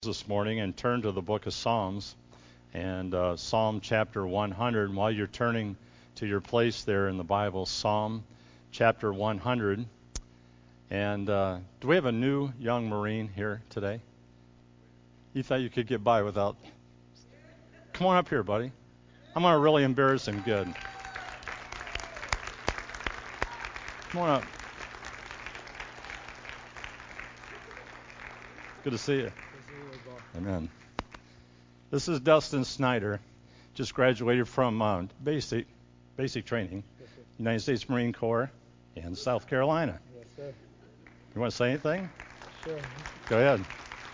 This morning and turn to the book of Psalms and Psalm chapter 100. And while you're turning to your place there in the Bible, Psalm chapter 100. And do we have a new young Marine here today? You thought you could get by without? Come on up here, buddy. I'm going to really embarrass him good. Come on up. Good to see you. Amen. This is Dustin Snyder. Just graduated from basic training, United States Marine Corps in South Carolina. Yes, sir. You want to say anything? Sure. Go ahead.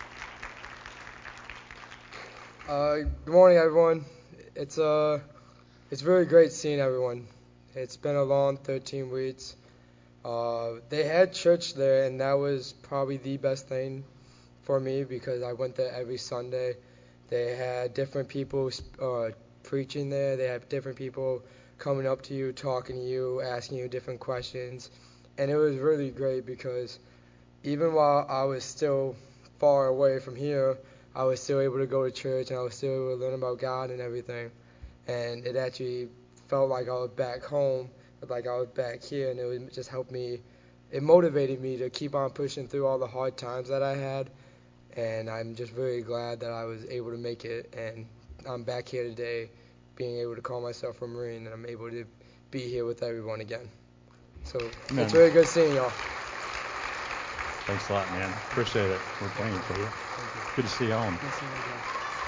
Good morning, everyone. It's really great seeing everyone. It's been a long 13 weeks. They had church there, and that was probably the best thing for me because I went there every Sunday. They had different people preaching there. They had different people coming up to you, talking to you, asking you different questions. And it was really great because even while I was still far away from here, I was still able to go to church and I was still able to learn about God and everything. And it actually felt like I was back home, like I was back here, and it would just help me. It motivated me to keep on pushing through all the hard times that I had. And I'm just very glad that I was able to make it, and I'm back here today being able to call myself a Marine, and I'm able to be here with everyone again. So Amen. It's really good seeing y'all. Thanks a lot, man. Appreciate it. We're praying for you. Good to see you home. Good seeing you again.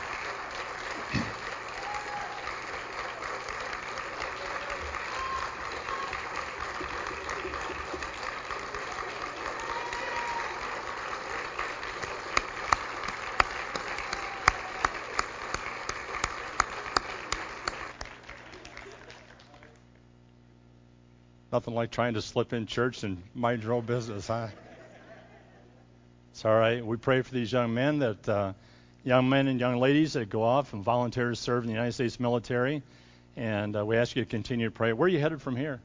Nothing like trying to slip in church and mind your own business, huh? It's all right. We pray for these young men young men and young ladies that go off and volunteer to serve in the United States military. And we ask you to continue to pray. Where are you headed from here?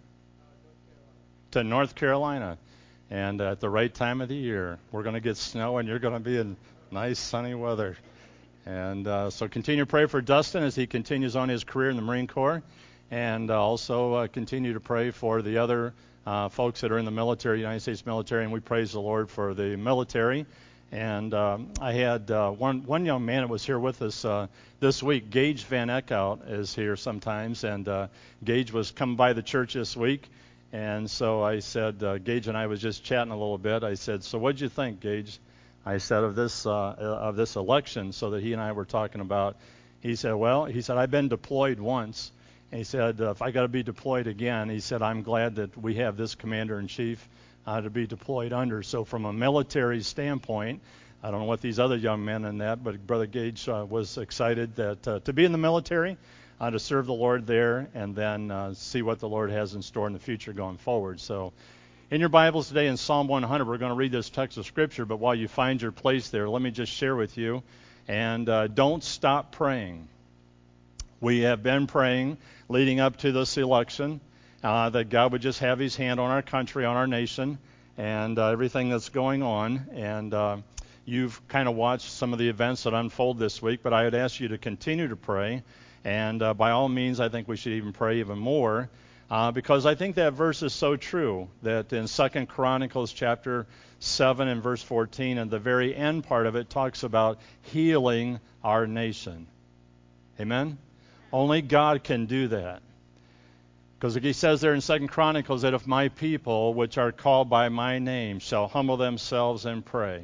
To North Carolina. And at the right time of the year, we're going to get snow and you're going to be in nice sunny weather. And so continue to pray for Dustin as he continues on his career in the Marine Corps. And also continue to pray for the other folks that are in the military, United States military, and we praise the Lord for the military. And I had one young man that was here with us this week. Gage Van Eckhout is here sometimes, and Gage was coming by the church this week. And so I said, Gage and I was just chatting a little bit. I said, so what'd you think, Gage? I said of this election, so that he and I were talking about. He said, I've been deployed once. And he said, if I got to be deployed again, he said, I'm glad that we have this commander-in-chief to be deployed under. So from a military standpoint, I don't know what these other young men in that, but Brother Gage was excited that to be in the military, to serve the Lord there, and then see what the Lord has in store in the future going forward. So in your Bibles today in Psalm 100, we're going to read this text of Scripture, but while you find your place there, let me just share with you, and don't stop praying. We have been praying leading up to this election that God would just have his hand on our country, on our nation, and everything that's going on. And you've kind of watched some of the events that unfold this week, but I would ask you to continue to pray. And by all means, I think we should even pray even more because I think that verse is so true that in 2 Chronicles chapter 7 and verse 14, and the very end part of it talks about healing our nation. Amen? Only God can do that. Because he says there in 2 Chronicles that if my people, which are called by my name, shall humble themselves and pray,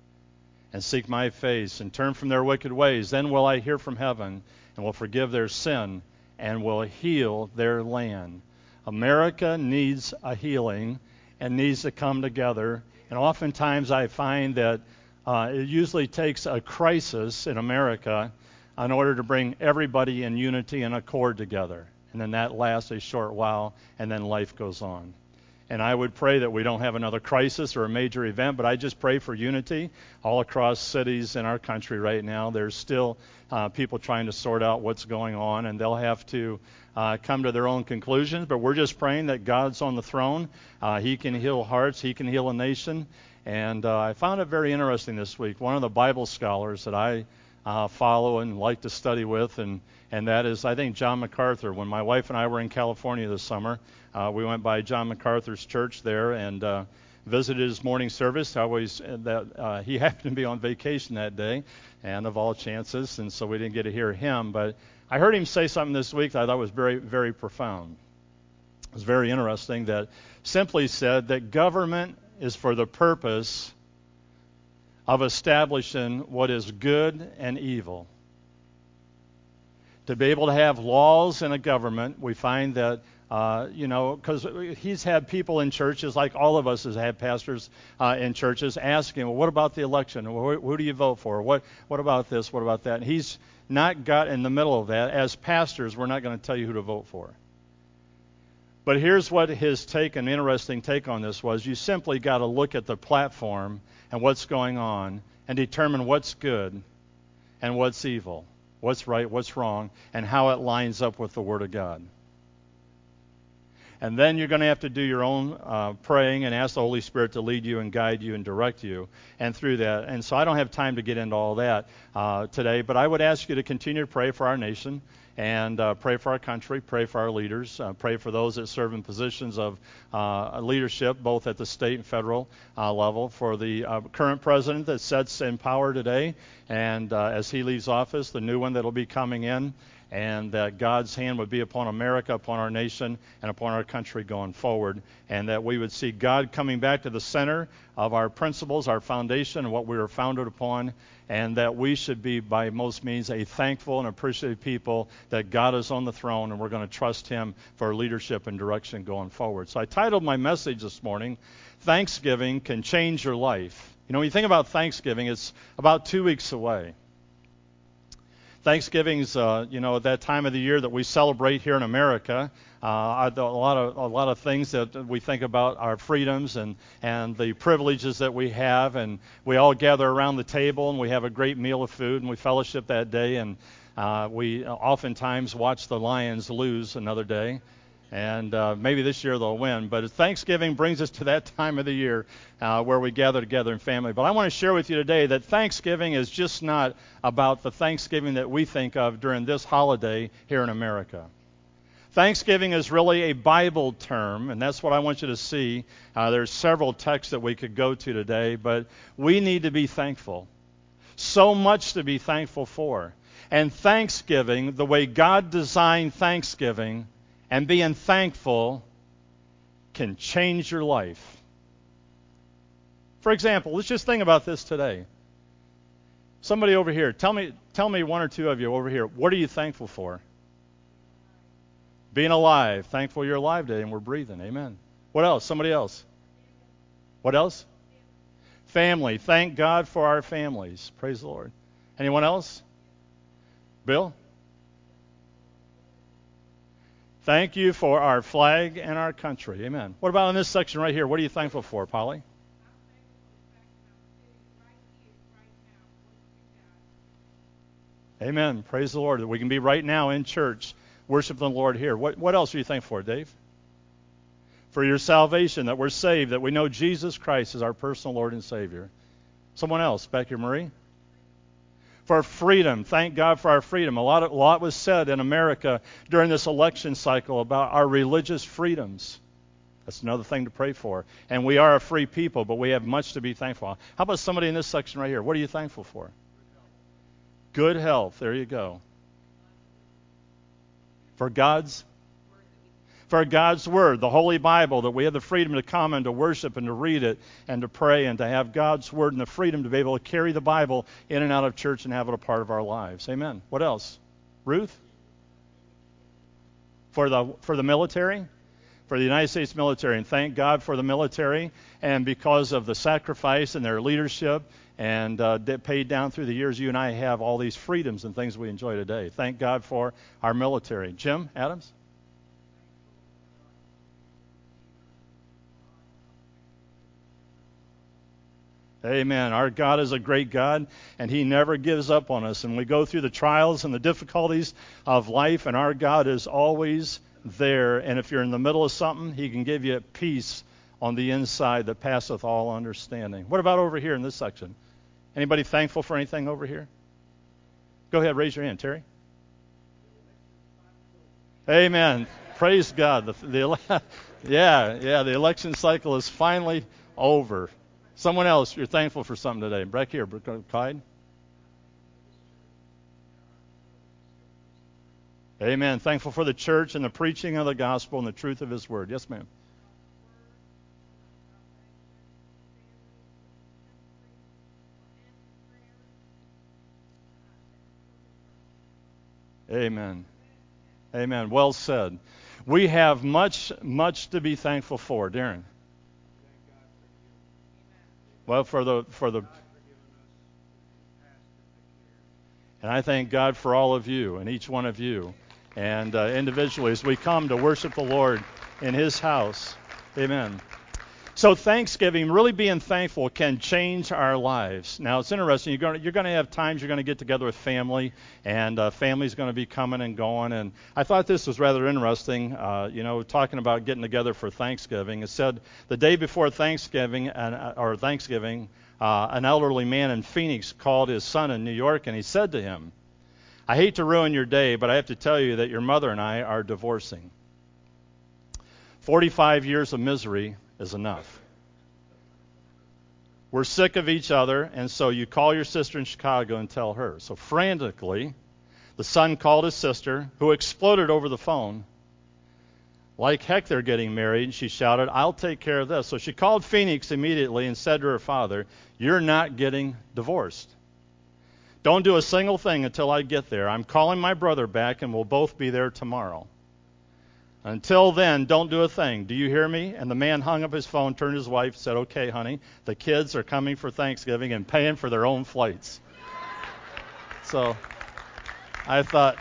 and seek my face, and turn from their wicked ways, then will I hear from heaven, and will forgive their sin, and will heal their land. America needs a healing, and needs to come together. And oftentimes I find that it usually takes a crisis in America in order to bring everybody in unity and accord together. And then that lasts a short while, and then life goes on. And I would pray that we don't have another crisis or a major event, but I just pray for unity all across cities in our country right now. There's still people trying to sort out what's going on, and they'll have to come to their own conclusions. But we're just praying that God's on the throne. He can heal hearts. He can heal a nation. And I found it very interesting this week. One of the Bible scholars that I follow and like to study with, and that is, I think, John MacArthur. When my wife and I were in California this summer, we went by John MacArthur's church there and visited his morning service. He happened to be on vacation that day, and of all chances, and so we didn't get to hear him. But I heard him say something this week that I thought was very, very profound. It was very interesting, that simply said that government is for the purpose of establishing what is good and evil. To be able to have laws in a government, we find that, because he's had people in churches, like all of us has had pastors in churches, asking, well, what about the election? Who do you vote for? What about this? What about that? And he's not got in the middle of that. As pastors, we're not going to tell you who to vote for. But here's what his take, an interesting take on this was. You simply got to look at the platform and what's going on and determine what's good and what's evil, what's right, what's wrong, and how it lines up with the Word of God. And then you're going to have to do your own praying and ask the Holy Spirit to lead you and guide you and direct you and through that. And so I don't have time to get into all that today, but I would ask you to continue to pray for our nation and pray for our country, pray for our leaders, pray for those that serve in positions of leadership, both at the state and federal level, for the current president that sits in power today, and as he leaves office, the new one that will be coming in, and that God's hand would be upon America, upon our nation, and upon our country going forward, and that we would see God coming back to the center of our principles, our foundation, and what we were founded upon, and that we should be, by most means, a thankful and appreciative people that God is on the throne, and we're going to trust Him for leadership and direction going forward. So I titled my message this morning, Thanksgiving Can Change Your Life. You know, when you think about Thanksgiving, it's about 2 weeks away. Thanksgiving's, that time of the year that we celebrate here in America. A lot of things that we think about our freedoms and the privileges that we have, and we all gather around the table and we have a great meal of food and we fellowship that day, and we oftentimes watch the Lions lose another day. And maybe this year they'll win. But Thanksgiving brings us to that time of the year where we gather together in family. But I want to share with you today that Thanksgiving is just not about the Thanksgiving that we think of during this holiday here in America. Thanksgiving is really a Bible term, and that's what I want you to see. There's several texts that we could go to today, but we need to be thankful. So much to be thankful for. And Thanksgiving, the way God designed Thanksgiving, and being thankful can change your life. For example, let's just think about this today. Somebody over here, tell me one or two of you over here, what are you thankful for? Being alive. Thankful you're alive today and we're breathing. Amen. What else? Somebody else. What else? Family. Thank God for our families. Praise the Lord. Anyone else? Bill? Thank you for our flag and our country. Amen. What about in this section right here? What are you thankful for, Polly? Amen. Praise the Lord that we can be right now in church, worshiping the Lord here. What else are you thankful for, Dave? For your salvation, that we're saved, that we know Jesus Christ is our personal Lord and Savior. Someone else, back here, Marie? For freedom. Thank God for our freedom. A lot was said in America during this election cycle about our religious freedoms. That's another thing to pray for. And we are a free people, but we have much to be thankful for. How about somebody in this section right here? What are you thankful for? Good health. There you go. For God's Word, the Holy Bible, that we have the freedom to come and to worship and to read it and to pray and to have God's Word and the freedom to be able to carry the Bible in and out of church and have it a part of our lives. Amen. What else? Ruth? For the military? For the United States military. And thank God for the military, and because of the sacrifice and their leadership and paid down through the years, you and I have all these freedoms and things we enjoy today. Thank God for our military. Jim Adams? Amen. Our God is a great God, and He never gives up on us. And we go through the trials and the difficulties of life, and our God is always there. And if you're in the middle of something, He can give you peace on the inside that passeth all understanding. What about over here in this section? Anybody thankful for anything over here? Go ahead, raise your hand, Terry. Amen. Praise God. The election cycle is finally over. Someone else, you're thankful for something today. Back here, Clyde. Amen. Thankful for the church and the preaching of the gospel and the truth of His word. Yes, ma'am. Amen. Amen. Well said. We have much to be thankful for, Darren. Well, for the and I thank God for all of you and each one of you, and individually as we come to worship the Lord in His house. Amen. So Thanksgiving, really being thankful, can change our lives. Now, it's interesting. You're going to have times you're going to get together with family, and family's going to be coming and going. And I thought this was rather interesting, talking about getting together for Thanksgiving. It said the day before Thanksgiving, an elderly man in Phoenix called his son in New York, and he said to him, "I hate to ruin your day, but I have to tell you that your mother and I are divorcing. 45 years of misery is enough. We're sick of each other, and so you call your sister in Chicago and tell her." So frantically, the son called his sister, who exploded over the phone. "Like heck they're getting married," she shouted. "I'll take care of this." So she called Phoenix immediately and said to her father, "You're not getting divorced. Don't do a single thing until I get there. I'm calling my brother back, and we'll both be there tomorrow. Until then, don't do a thing. Do you hear me?" And the man hung up his phone, turned to his wife, said, "Okay, honey, the kids are coming for Thanksgiving and paying for their own flights." So I thought,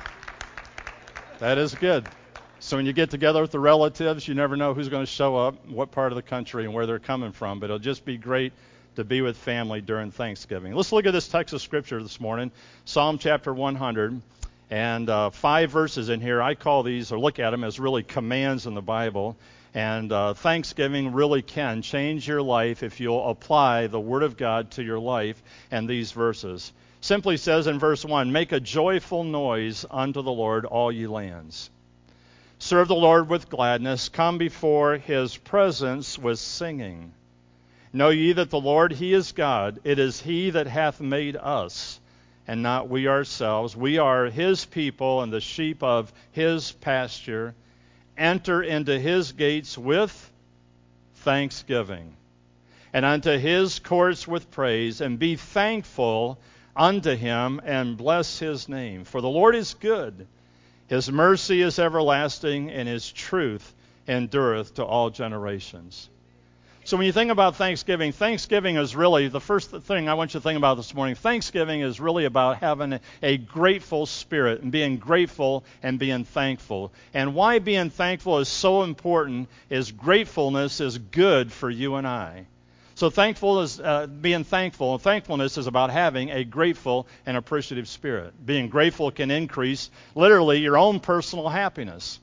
that is good. So when you get together with the relatives, you never know who's going to show up, what part of the country, and where they're coming from. But it'll just be great to be with family during Thanksgiving. Let's look at this text of Scripture this morning, Psalm chapter 100. And 5 verses in here, I call these, or look at them as really commands in the Bible. And Thanksgiving really can change your life if you'll apply the Word of God to your life and these verses. Simply says in verse 1, "Make a joyful noise unto the Lord, all ye lands. Serve the Lord with gladness. Come before His presence with singing. Know ye that the Lord, He is God. It is He that hath made us, and not we ourselves. We are His people and the sheep of His pasture. Enter into His gates with thanksgiving, and unto His courts with praise, and be thankful unto Him, and bless His name. For the Lord is good. His mercy is everlasting, and His truth endureth to all generations." So when you think about Thanksgiving, Thanksgiving is really, the first thing I want you to think about this morning, Thanksgiving is really about having a grateful spirit and being grateful and being thankful. And why being thankful is so important is gratefulness is good for you and I. So being thankful, and thankfulness is about having a grateful and appreciative spirit. Being grateful can increase, literally, your own personal happiness.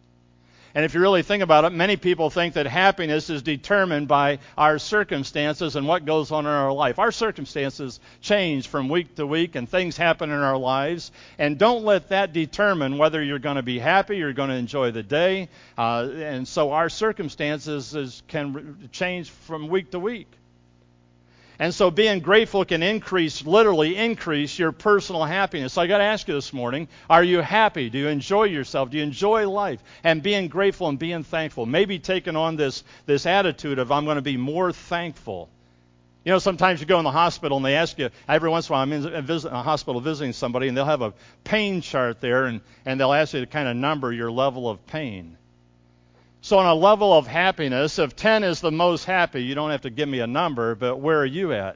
And if you really think about it, many people think that happiness is determined by our circumstances and what goes on in our life. Our circumstances change from week to week, and things happen in our lives. And don't let that determine whether you're going to be happy, you're going to enjoy the day. And so our circumstances can change from week to week. And so being grateful can literally increase your personal happiness. So I got to ask you this morning, are you happy? Do you enjoy yourself? Do you enjoy life? And being grateful and being thankful. Maybe taking on this attitude of, I'm going to be more thankful. You know, sometimes you go in the hospital and they ask you, every once in a while I'm in a hospital visiting somebody, and they'll have a pain chart there, and they'll ask you to kind of number your level of pain. So on a level of happiness, if 10 is the most happy, you don't have to give me a number, but where are you at?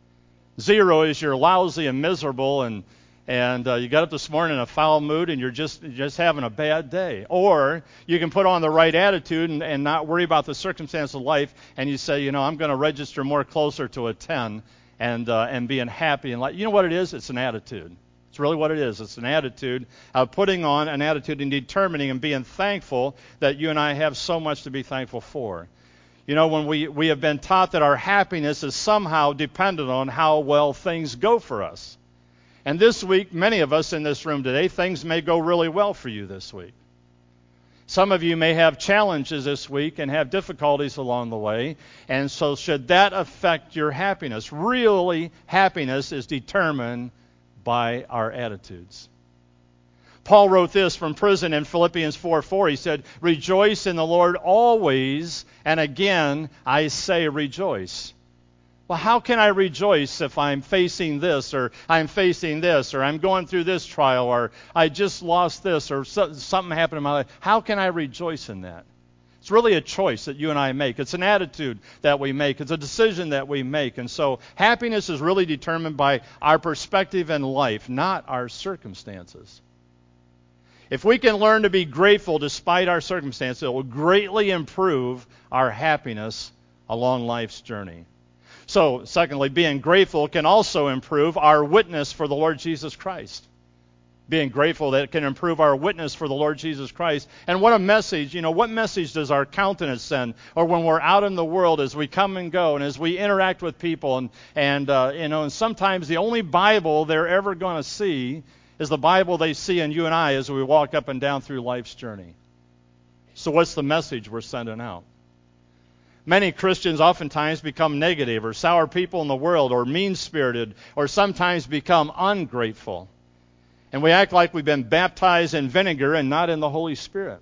0 is you're lousy and miserable, and you got up this morning in a foul mood, and you're just having a bad day. Or you can put on the right attitude and not worry about the circumstance of life, and you say, I'm going to register more closer to a 10 and being happy. And you know what it is? It's an attitude. It's really what it is. It's an attitude of putting on an attitude and determining and being thankful that you and I have so much to be thankful for. You know, when we have been taught that our happiness is somehow dependent on how well things go for us. And this week, many of us in this room today, things may go really well for you this week. Some of you may have challenges this week and have difficulties along the way. And so should that affect your happiness? Really, happiness is determined by our attitudes. Paul wrote this from prison in Philippians 4:4. He said, "Rejoice in the Lord always, and again I say rejoice." Well, how can I rejoice if I'm facing this, or I'm facing this, or I'm going through this trial, or I just lost this, or something happened in my life? How can I rejoice in that? It's really a choice that you and I make. It's an attitude that we make. It's a decision that we make. And so happiness is really determined by our perspective in life, not our circumstances. If we can learn to be grateful despite our circumstances, it will greatly improve our happiness along life's journey. So, secondly, being grateful can also improve our witness for the Lord Jesus Christ. Being grateful, that can improve our witness for the Lord Jesus Christ. And what a message, what message does our countenance send? Or when we're out in the world, as we come and go, and as we interact with people, and sometimes the only Bible they're ever going to see is the Bible they see in you and I as we walk up and down through life's journey. So what's the message we're sending out? Many Christians oftentimes become negative or sour people in the world, or mean-spirited, or sometimes become ungrateful. And we act like we've been baptized in vinegar and not in the Holy Spirit.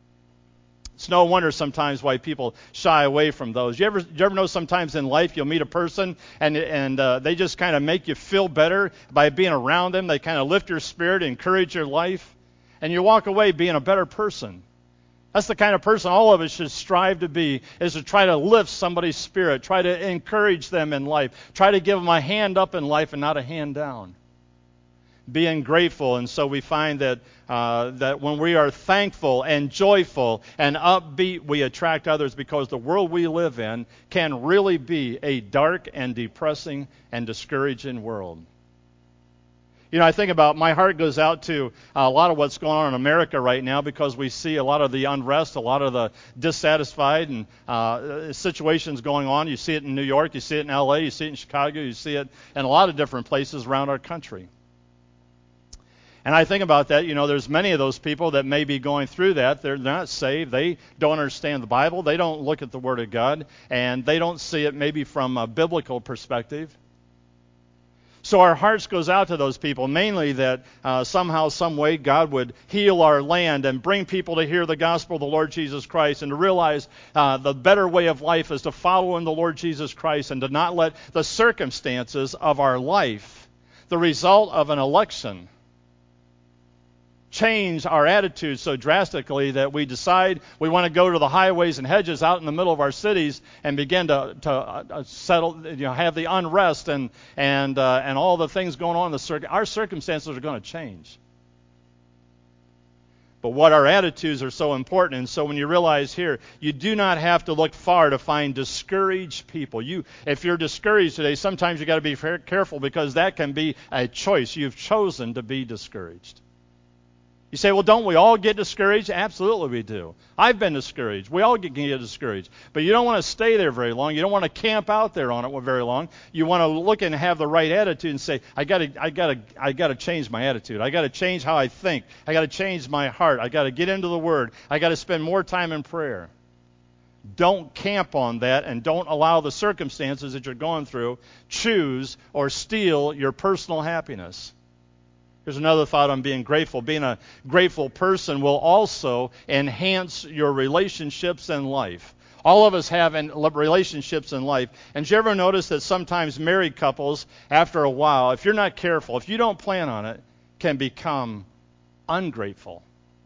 It's no wonder sometimes why people shy away from those. You ever know sometimes in life you'll meet a person and they just kind of make you feel better by being around them. They kind of lift your spirit, encourage your life, and you walk away being a better person. That's the kind of person all of us should strive to be, is to try to lift somebody's spirit, try to encourage them in life, try to give them a hand up in life and not a hand down. Being grateful, and so we find that when we are thankful and joyful and upbeat, we attract others, because the world we live in can really be a dark and depressing and discouraging world. I think about, my heart goes out to a lot of what's going on in America right now, because we see a lot of the unrest, a lot of the dissatisfied and situations going on. You see it in New York, you see it in L.A., you see it in Chicago, you see it in a lot of different places around our country. And I think about that, there's many of those people that may be going through that. They're not saved. They don't understand the Bible. They don't look at the Word of God, and they don't see it maybe from a biblical perspective. So our hearts goes out to those people, mainly that somehow, some way, God would heal our land and bring people to hear the gospel of the Lord Jesus Christ, and to realize the better way of life is to follow in the Lord Jesus Christ, and to not let the circumstances of our life, the result of an election, change our attitude so drastically that we decide we want to go to the highways and hedges out in the middle of our cities and begin to settle, have the unrest and all the things going on in the our circumstances are going to change. But what our attitudes are so important. And so when you realize here, you do not have to look far to find discouraged people. If you're discouraged today, sometimes you got to be careful, because that can be a choice. You've chosen to be discouraged. You say, well, don't we all get discouraged? Absolutely we do. I've been discouraged. We all get discouraged. But you don't want to stay there very long. You don't want to camp out there on it very long. You want to look and have the right attitude and say, I got to change my attitude. I got to change how I think. I got to change my heart. I got to get into the Word. I got to spend more time in prayer. Don't camp on that, and don't allow the circumstances that you're going through choose or steal your personal happiness. Here's another thought on being grateful. Being a grateful person will also enhance your relationships in life. All of us have relationships in life. And did you ever notice that sometimes married couples, after a while, if you're not careful, if you don't plan on it, can become ungrateful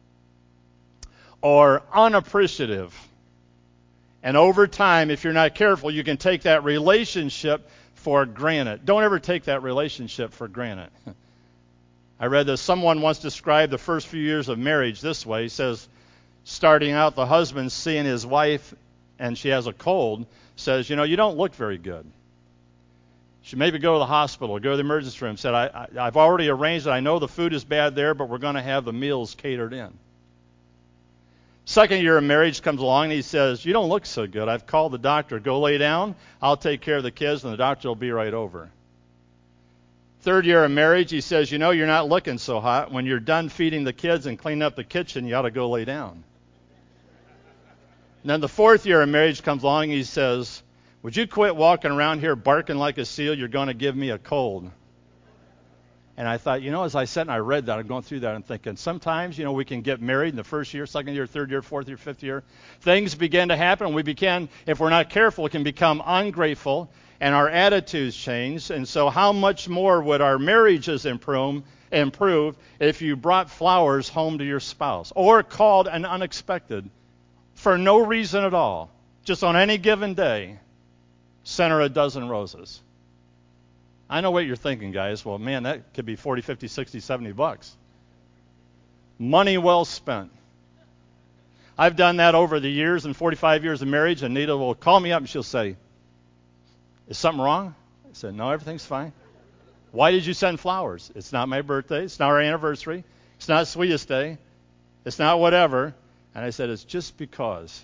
or unappreciative. And over time, if you're not careful, you can take that relationship for granted. Don't ever take that relationship for granted. I read that someone once described the first few years of marriage this way. He says, starting out, the husband seeing his wife and she has a cold, says, you don't look very good. She maybe go to the hospital, go to the emergency room. Said, I've already arranged it. I know the food is bad there, but we're going to have the meals catered in. Second year of marriage comes along, and he says, you don't look so good. I've called the doctor. Go lay down. I'll take care of the kids, and the doctor will be right over. Third year of marriage, he says, you're not looking so hot. When you're done feeding the kids and cleaning up the kitchen, you ought to go lay down. And then the fourth year of marriage comes along, and he says, would you quit walking around here barking like a seal? You're going to give me a cold. And I thought, as I sat and I read that, I'm going through that and thinking, sometimes, we can get married in the first year, second year, third year, fourth year, fifth year. Things begin to happen. If we're not careful, it can become ungrateful, and our attitudes change. And so how much more would our marriages improve if you brought flowers home to your spouse, or called an unexpected, for no reason at all, just on any given day, sent her a dozen roses? I know what you're thinking, guys. Well, man, that could be 40, 50, 60, 70 bucks. Money well spent. I've done that over the years, and 45 years of marriage, and Nita will call me up and she'll say, is something wrong? I said, no, everything's fine. Why did you send flowers? It's not my birthday. It's not our anniversary. It's not Sweetest Day. It's not whatever. And I said, it's just because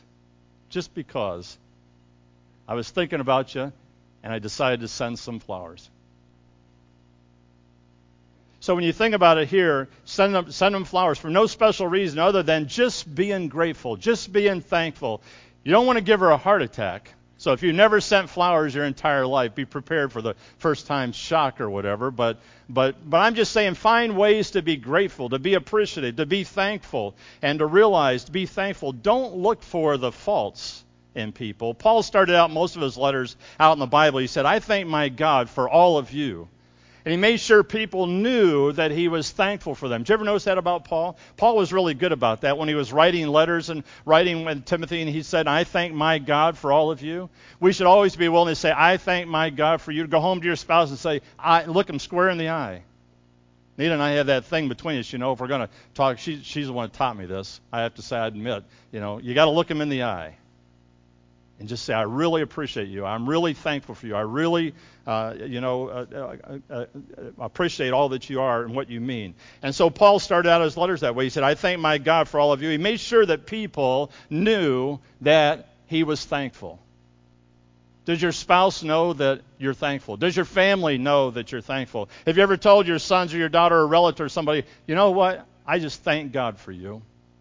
I was thinking about you, and I decided to send some flowers. So when you think about it here, send them flowers for no special reason other than just being grateful, just being thankful. You don't want to give her a heart attack. So if you've never sent flowers your entire life, be prepared for the first time shock or whatever. But I'm just saying, find ways to be grateful, to be appreciative, to be thankful, and to realize, to be thankful. Don't look for the faults in people. Paul started out most of his letters out in the Bible. He said, I thank my God for all of you. And he made sure people knew that he was thankful for them. Did you ever notice that about Paul? Paul was really good about that when he was writing letters and writing with Timothy, and he said, I thank my God for all of you. We should always be willing to say, I thank my God for you. Go home to your spouse and say, look him square in the eye. Nita and I have that thing between us, if we're going to talk. She's the one that taught me this. I have to say, I admit, you got to look him in the eye. And just say, I really appreciate you. I'm really thankful for you. I really, appreciate all that you are and what you mean. And so Paul started out his letters that way. He said, I thank my God for all of you. He made sure that people knew that he was thankful. Does your spouse know that you're thankful? Does your family know that you're thankful? Have you ever told your sons or your daughter or relative or somebody, you know what? I just thank God for you.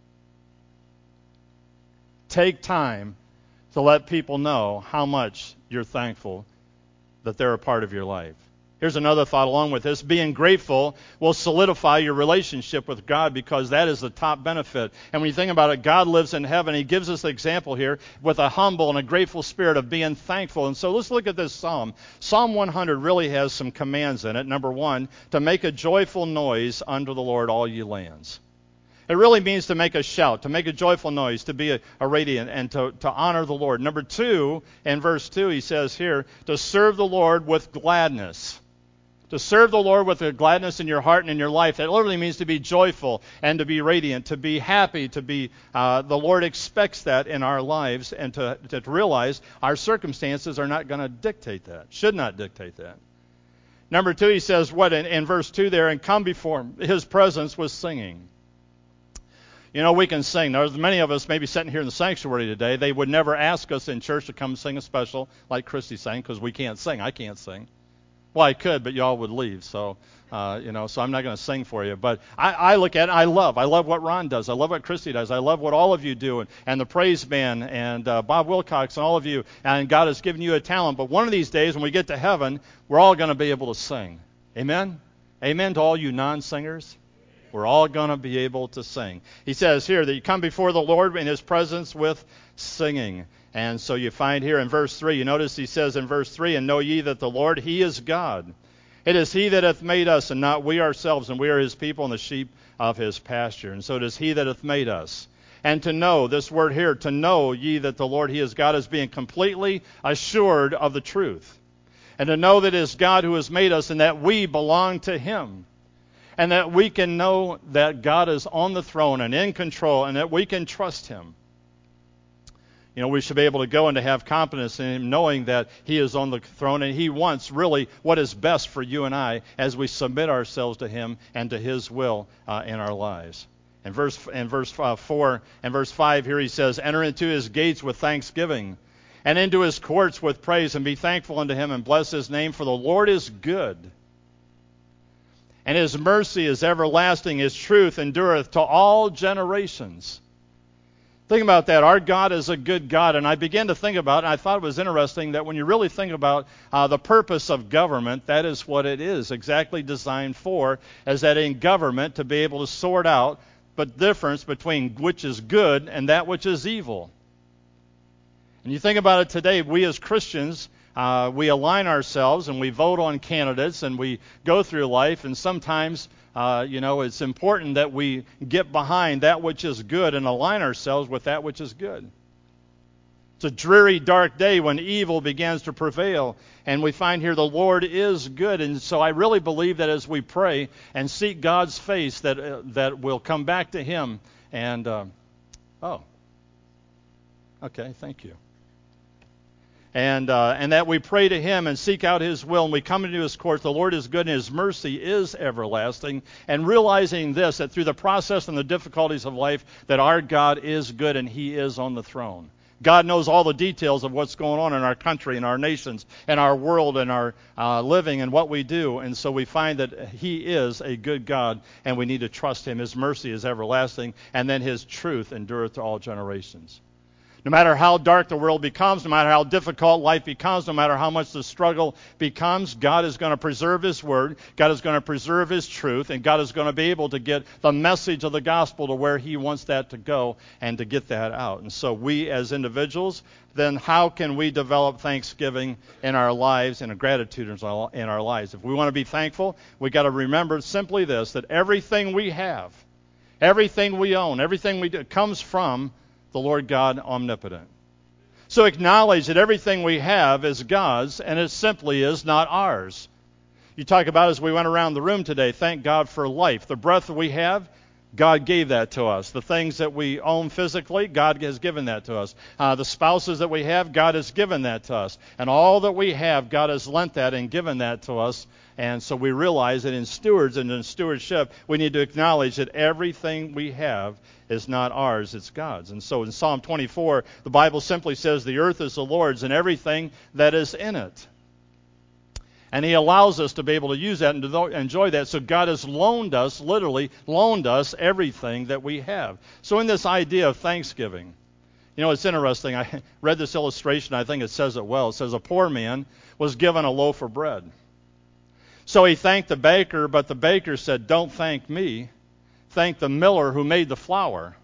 Take time to let people know how much you're thankful that they're a part of your life. Here's another thought along with this. Being grateful will solidify your relationship with God, because that is the top benefit. And when you think about it, God lives in heaven. He gives us the example here with a humble and a grateful spirit of being thankful. And so let's look at this psalm. Psalm 100 really has some commands in it. Number one, to make a joyful noise unto the Lord, all ye lands. It really means to make a shout, to make a joyful noise, to be a radiant, and to honor the Lord. Number two, in verse 2, he says here, to serve the Lord with gladness. To serve the Lord with a gladness in your heart and in your life. That literally means to be joyful and to be radiant, to be happy, to be, the Lord expects that in our lives, and to realize our circumstances are not going to dictate that, should not dictate that. Number two, he says, in verse 2 there, and come before his presence with singing. We can sing. There's many of us maybe sitting here in the sanctuary today. They would never ask us in church to come sing a special like Christy sang, because we can't sing. I can't sing. Well, I could, but y'all would leave. So, so I'm not going to sing for you. But I look at it. I love what Ron does. I love what Christy does. I love what all of you do, and the praise band, and Bob Wilcox, and all of you. And God has given you a talent. But one of these days, when we get to heaven, we're all going to be able to sing. Amen? Amen to all you non-singers. We're all going to be able to sing. He says here that you come before the Lord in his presence with singing. And so you find here in verse 3, you notice he says in verse 3, and know ye that the Lord, he is God. It is he that hath made us, and not we ourselves, and we are his people and the sheep of his pasture. And so it is he that hath made us. And to know, this word here, to know ye that the Lord, he is God, is being completely assured of the truth. And to know that it is God who has made us, and that we belong to him. And that we can know that God is on the throne and in control, and that we can trust him. We should be able to go and to have confidence in him, knowing that he is on the throne, and he wants really what is best for you and I as we submit ourselves to him and to his will in our lives. In verse 4 and verse 5 here he says, enter into his gates with thanksgiving, and into his courts with praise, and be thankful unto him, and bless his name, for the Lord is good. And his mercy is everlasting, his truth endureth to all generations. Think about that. Our God is a good God. And I began to think about it, and I thought it was interesting that when you really think about the purpose of government, that is what it is exactly designed for, is that in government to be able to sort out the difference between which is good and that which is evil. And you think about it today, we as Christians, we align ourselves and we vote on candidates and we go through life, and sometimes it's important that we get behind that which is good and align ourselves with that which is good. It's a dreary, dark day when evil begins to prevail, and we find here the Lord is good. And so I really believe that as we pray and seek God's face, that we'll come back to Him. And okay, thank you. And that we pray to Him and seek out His will, and we come into His courts. The Lord is good, and His mercy is everlasting. And realizing this, that through the process and the difficulties of life, that our God is good and He is on the throne. God knows all the details of what's going on in our country and our nations and our world and our living and what we do. And so we find that He is a good God, and we need to trust Him. His mercy is everlasting, and then His truth endureth to all generations. No matter how dark the world becomes, no matter how difficult life becomes, no matter how much the struggle becomes, God is going to preserve His Word, God is going to preserve His truth, and God is going to be able to get the message of the gospel to where He wants that to go and to get that out. And so we as individuals, then how can we develop thanksgiving in our lives and a gratitude in our lives? If we want to be thankful, we've got to remember simply this, that everything we have, everything we own, everything we do comes from the Lord God omnipotent. So acknowledge that everything we have is God's, and it simply is not ours. You talk about, as we went around the room today, thank God for life. The breath that we have, God gave that to us. The things that we own physically, God has given that to us. The spouses that we have, God has given that to us. And all that we have, God has lent that and given that to us. And so we realize that in stewards and in stewardship, we need to acknowledge that everything we have is not ours, it's God's. And so in Psalm 24, the Bible simply says, the earth is the Lord's and everything that is in it. And He allows us to be able to use that and to enjoy that. So God has literally loaned us everything that we have. So in this idea of thanksgiving, it's interesting. I read this illustration. I think it says it well. It says a poor man was given a loaf of bread. So he thanked the baker, but the baker said, don't thank me. Thank the miller who made the flour.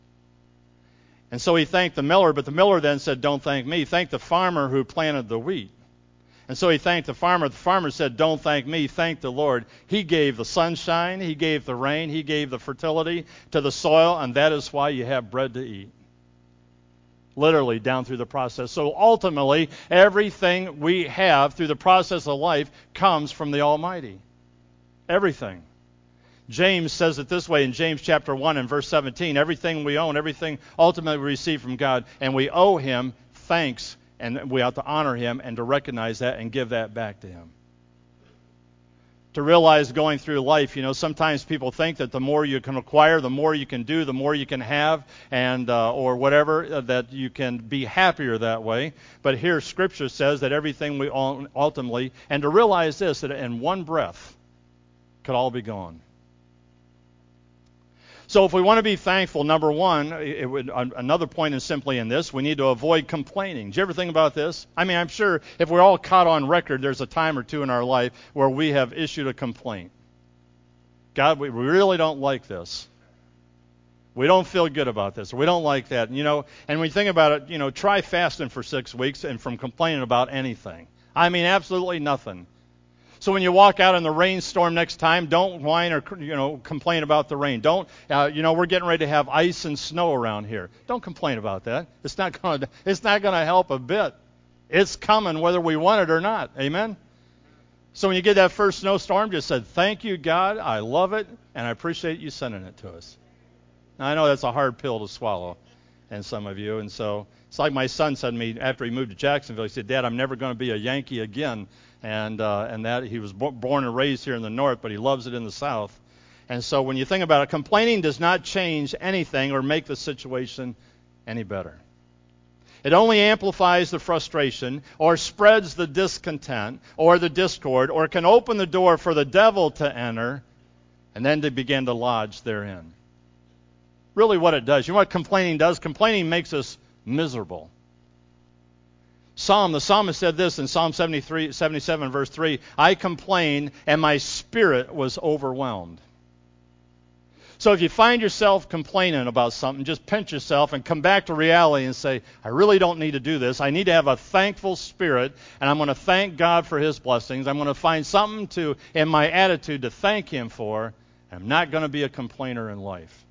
And so he thanked the miller, but the miller then said, don't thank me. Thank the farmer who planted the wheat. And so he thanked the farmer. The farmer said, don't thank me, thank the Lord. He gave the sunshine, He gave the rain, He gave the fertility to the soil, and that is why you have bread to eat. Literally down through the process. So ultimately, everything we have through the process of life comes from the Almighty. Everything. James says it this way in James chapter 1 and verse 17. Everything we own, everything ultimately we receive from God, and we owe Him thanks, and we have to honor Him and to recognize that and give that back to Him. To realize going through life, sometimes people think that the more you can acquire, the more you can do, the more you can have, and or whatever, that you can be happier that way. But here Scripture says that everything we own ultimately, and to realize this, that in one breath could all be gone. So if we want to be thankful, number one, another point is simply in this, we need to avoid complaining. Did you ever think about this? I mean, I'm sure if we're all caught on record, there's a time or two in our life where we have issued a complaint. God, we really don't like this. We don't feel good about this. Or we don't like that. And when you think about it, try fasting for 6 weeks and from complaining about anything. I mean, absolutely nothing. So when you walk out in the rainstorm next time, don't whine or complain about the rain. Don't we're getting ready to have ice and snow around here. Don't complain about that. It's not going to help a bit. It's coming whether we want it or not. Amen. So when you get that first snowstorm, just said, "Thank you, God. I love it, and I appreciate you sending it to us." Now I know that's a hard pill to swallow, and some of you, and so it's like my son said to me after he moved to Jacksonville. He said, "Dad, I'm never going to be a Yankee again." And that he was born and raised here in the north, but he loves it in the south. And so when you think about it, complaining does not change anything or make the situation any better. It only amplifies the frustration or spreads the discontent or the discord or can open the door for the devil to enter and then to begin to lodge therein. Really what it does. You know what complaining does? Complaining makes us miserable. The psalmist said this in Psalm 77, verse 3, I complained and my spirit was overwhelmed. So if you find yourself complaining about something, just pinch yourself and come back to reality and say, I really don't need to do this. I need to have a thankful spirit, and I'm going to thank God for His blessings. I'm going to find something in my attitude to thank Him for. I'm not going to be a complainer in life.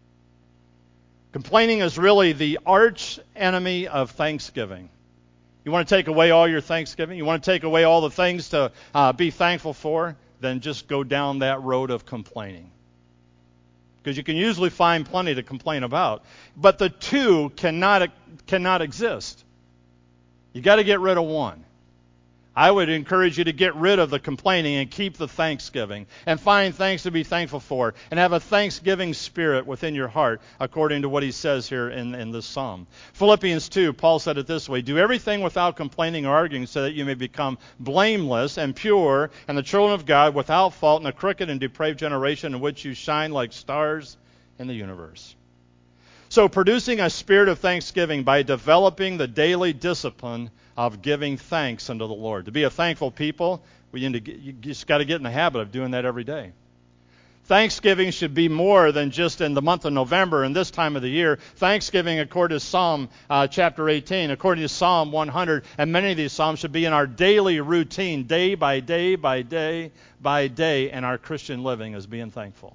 Complaining is really the arch enemy of thanksgiving. You want to take away all your thanksgiving? You want to take away all the things to be thankful for? Then just go down that road of complaining. Because you can usually find plenty to complain about. But the two cannot exist. You got to get rid of one. I would encourage you to get rid of the complaining and keep the thanksgiving and find things to be thankful for and have a thanksgiving spirit within your heart according to what he says here in this psalm. Philippians 2, Paul said it this way, do everything without complaining or arguing so that you may become blameless and pure and the children of God without fault in a crooked and depraved generation in which you shine like stars in the universe. So producing a spirit of thanksgiving by developing the daily discipline of giving thanks unto the Lord. To be a thankful people, you just got to get in the habit of doing that every day. Thanksgiving should be more than just in the month of November and this time of the year. Thanksgiving, according to Psalm chapter 18, according to Psalm 100, and many of these psalms should be in our daily routine, day by day by day by day, in our Christian living as being thankful.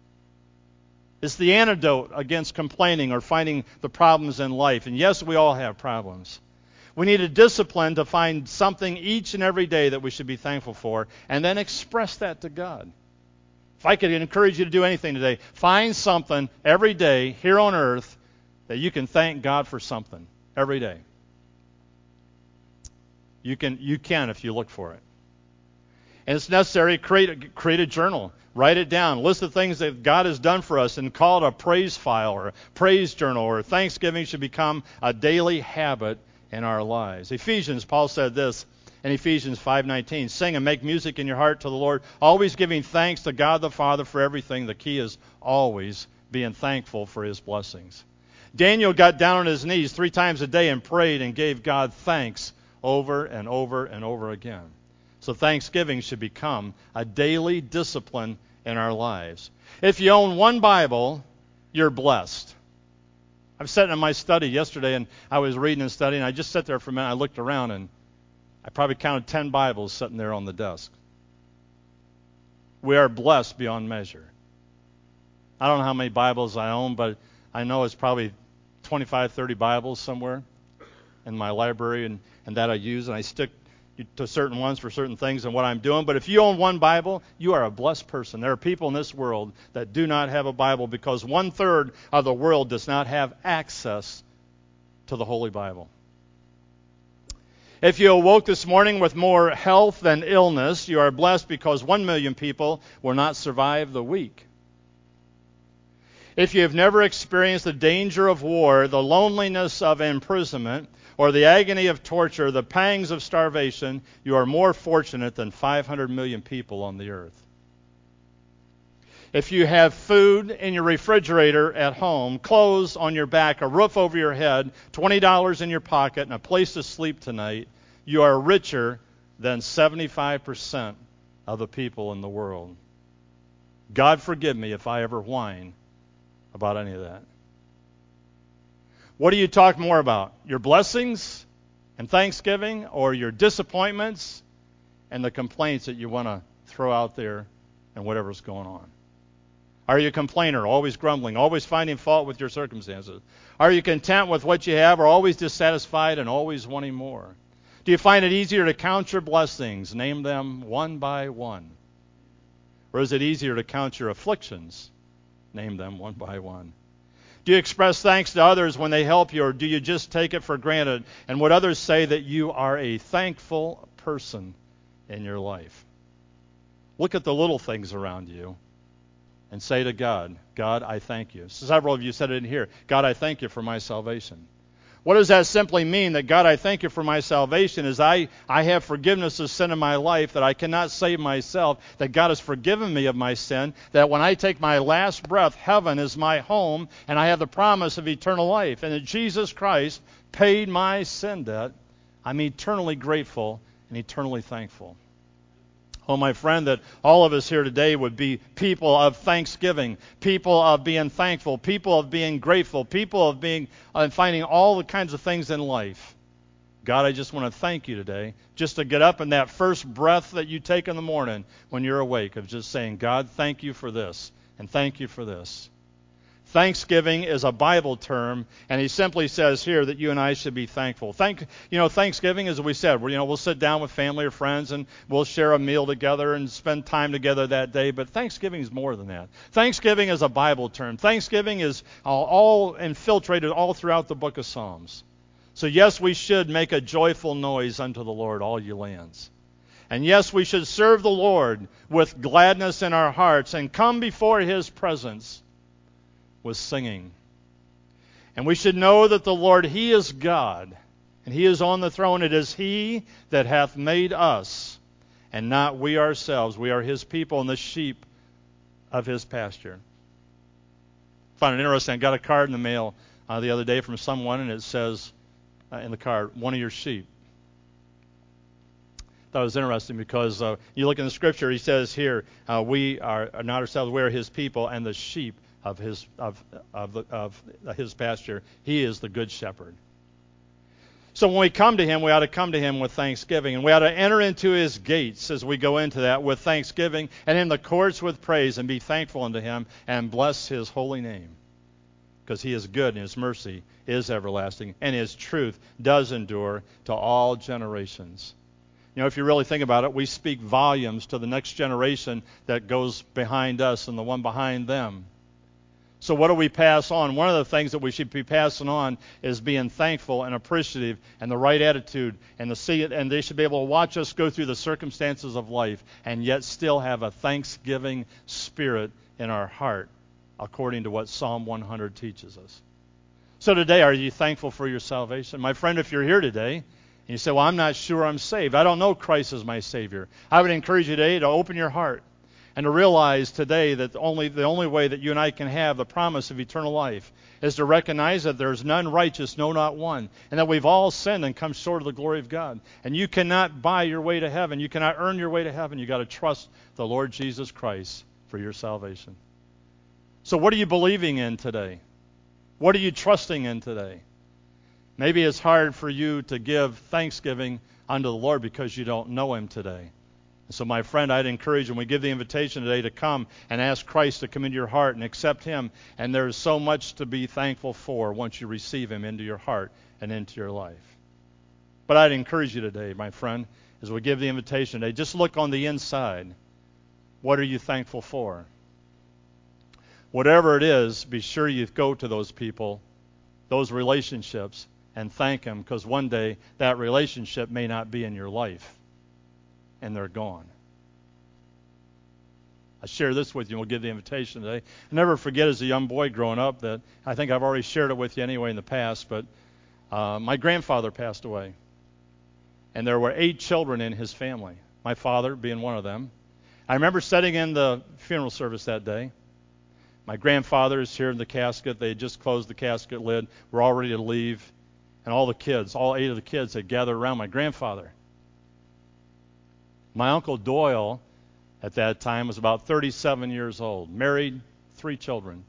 It's the antidote against complaining or finding the problems in life. And yes, we all have problems. We need a discipline to find something each and every day that we should be thankful for, and then express that to God. If I could encourage you to do anything today, find something every day here on earth that you can thank God for something every day. You can if you look for it. And it's necessary, create a journal. Write it down. List the things that God has done for us and call it a praise file or a praise journal, or Thanksgiving should become a daily habit in our lives. Paul said this in Ephesians 5:19, sing and make music in your heart to the Lord, always giving thanks to God the Father for everything. The key is always being thankful for His blessings. Daniel got down on his knees 3 times a day and prayed and gave God thanks over and over and over again. So Thanksgiving should become a daily discipline in our lives. If you own one Bible, you're blessed. I was sitting in my study yesterday, and I was reading and studying. I just sat there for a minute. I looked around, and I probably counted 10 Bibles sitting there on the desk. We are blessed beyond measure. I don't know how many Bibles I own, but I know it's probably 25, 30 Bibles somewhere in my library, and that I use, and I stick to certain ones for certain things and what I'm doing. But if you own one Bible, you are a blessed person. There are people in this world that do not have a Bible because 1/3 of the world does not have access to the Holy Bible. If you awoke this morning with more health than illness, you are blessed because 1 million people will not survive the week. If you have never experienced the danger of war, the loneliness of imprisonment, or the agony of torture, the pangs of starvation, you are more fortunate than 500 million people on the earth. If you have food in your refrigerator at home, clothes on your back, a roof over your head, $20 in your pocket, and a place to sleep tonight, you are richer than 75% of the people in the world. God forgive me if I ever whine about any of that. What do you talk more about? Your blessings and thanksgiving, or your disappointments and the complaints that you want to throw out there and whatever's going on? Are you a complainer, always grumbling, always finding fault with your circumstances? Are you content with what you have, or always dissatisfied and always wanting more? Do you find it easier to count your blessings, name them one by one? Or is it easier to count your afflictions, name them one by one? Do you express thanks to others when they help you, or do you just take it for granted and would others say that you are a thankful person in your life? Look at the little things around you and say to God, God, I thank you. Several of you said it in here. God, I thank you for my salvation. What does that simply mean? That God, I thank you for my salvation is I have forgiveness of sin in my life, that I cannot save myself, that God has forgiven me of my sin, that when I take my last breath, heaven is my home, and I have the promise of eternal life, and that Jesus Christ paid my sin debt. I'm eternally grateful and eternally thankful. Oh, my friend, that all of us here today would be people of thanksgiving, people of being thankful, people of being grateful, people of being finding all the kinds of things in life. God, I just want to thank you today, just to get up in that first breath that you take in the morning when you're awake, of just saying, God, thank you for this, and thank you for this. Thanksgiving is a Bible term, and he simply says here that you and I should be thankful. Thanksgiving, as we said, we'll sit down with family or friends and we'll share a meal together and spend time together that day. But Thanksgiving is more than that. Thanksgiving is a Bible term. Thanksgiving is all infiltrated all throughout the book of Psalms. So yes, we should make a joyful noise unto the Lord, all ye lands. And yes, we should serve the Lord with gladness in our hearts and come before his presence with singing. And we should know that the Lord, he is God, and he is on the throne. It is he that hath made us, and not we ourselves. We are his people and the sheep of his pasture. I found it interesting. I got a card in the mail the other day from someone, and it says in the card, one of your sheep. I thought it was interesting because you look in the scripture, he says here, we are not ourselves, we are his people and the sheep of his pasture. He is the good shepherd. So when we come to him, we ought to come to him with thanksgiving, and we ought to enter into his gates as we go into that with thanksgiving, and in the courts with praise, and be thankful unto him and bless his holy name, because he is good and his mercy is everlasting, and his truth does endure to all generations. If you really think about it, we speak volumes to the next generation that goes behind us and the one behind them. So what do we pass on? One of the things that we should be passing on is being thankful and appreciative and the right attitude, and they should be able to watch us go through the circumstances of life and yet still have a thanksgiving spirit in our heart, according to what Psalm 100 teaches us. So today, are you thankful for your salvation? My friend, if you're here today, and you say, well, I'm not sure I'm saved. I don't know Christ as my Savior. I would encourage you today to open your heart and to realize today that the only way that you and I can have the promise of eternal life is to recognize that there's none righteous, no, not one, and that we've all sinned and come short of the glory of God. And you cannot buy your way to heaven. You cannot earn your way to heaven. You've got to trust the Lord Jesus Christ for your salvation. So what are you believing in today? What are you trusting in today? Maybe it's hard for you to give thanksgiving unto the Lord because you don't know him today. So, my friend, I'd encourage you, when we give the invitation today, to come and ask Christ to come into your heart and accept him. And there's so much to be thankful for once you receive him into your heart and into your life. But I'd encourage you today, my friend, as we give the invitation today, just look on the inside. What are you thankful for? Whatever it is, be sure you go to those people, those relationships, and thank them, because one day that relationship may not be in your life. And they're gone. I share this with you, and we'll give the invitation today. I never forget as a young boy growing up that, I think I've already shared it with you anyway in the past, but my grandfather passed away. And there were 8 children in his family, my father being one of them. I remember sitting in the funeral service that day. My grandfather is here in the casket. They had just closed the casket lid. We're all ready to leave. And all the kids, all 8 of the kids, had gathered around my grandfather. My Uncle Doyle, at that time, was about 37 years old, married, 3 children.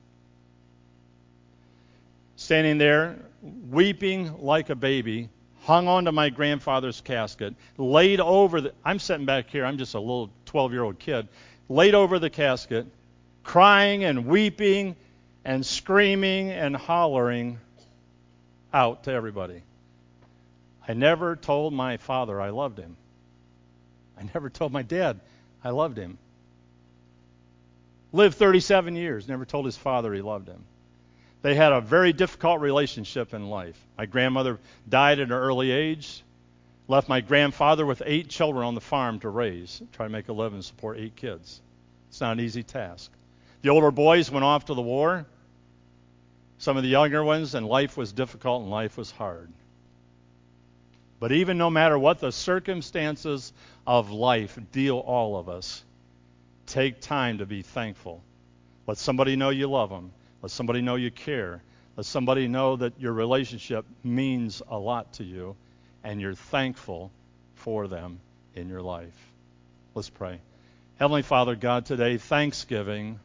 Standing there, weeping like a baby, hung onto my grandfather's casket, laid over I'm sitting back here, I'm just a little 12-year-old kid, laid over the casket, crying and weeping and screaming and hollering out to everybody. I never told my father I loved him. I never told my dad I loved him. Lived 37 years, never told his father he loved him. They had a very difficult relationship in life. My grandmother died at an early age, left my grandfather with 8 children on the farm to raise, try to make a living and support 8 kids. It's not an easy task. The older boys went off to the war. Some of the younger ones, and life was difficult and life was hard. But even no matter what the circumstances of life deal all of us, take time to be thankful. Let somebody know you love them. Let somebody know you care. Let somebody know that your relationship means a lot to you and you're thankful for them in your life. Let's pray. Heavenly Father, God, today, Thanksgiving